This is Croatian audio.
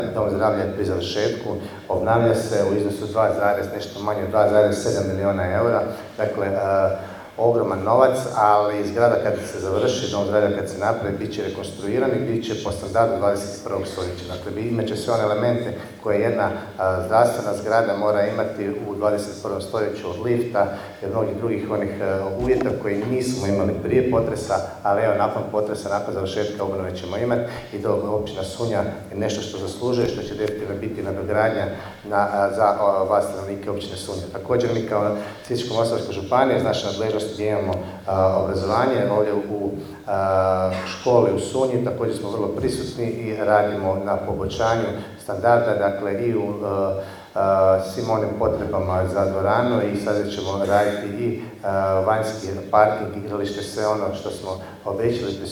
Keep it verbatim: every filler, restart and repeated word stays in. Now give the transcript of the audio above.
Dom zdravlja je pri završetku, obnavlja se u iznosu dva, nešto manje od dva zarez sedam milijuna eura, dakle ogroman novac, ali zgrada kad se završi, dom zdravlja kad se napravi, bit će rekonstruiran i bit će po standardu dvadeset prvog stoljeća. Dakle, imat će sve one elemente koje jedna a, zdravstvena zgrada mora imati u dvadeset prvom stoljeću, od lifta i od mnogih drugih onih a, uvjeta koji nismo imali prije potresa, ali evo nakon potresa, nakon završetka obnove ćemo imati i da općina Sunja je nešto što zaslužuje, što će definitivno biti nadogradnja na, a, za a, vas stanovnike općine Sunja. Također mi kao Sisačko-moslavačka županija iz naše nadležnosti gdje imamo a, obrazovanje ovdje u a, školi u Sunji, također smo vrlo prisutni i radimo na poboljšanju standarda, dakle i u a, a, svim onim potrebama za dvoranu i sada ćemo raditi i a, vanjski parking, igralište, sve ono što smo obećali.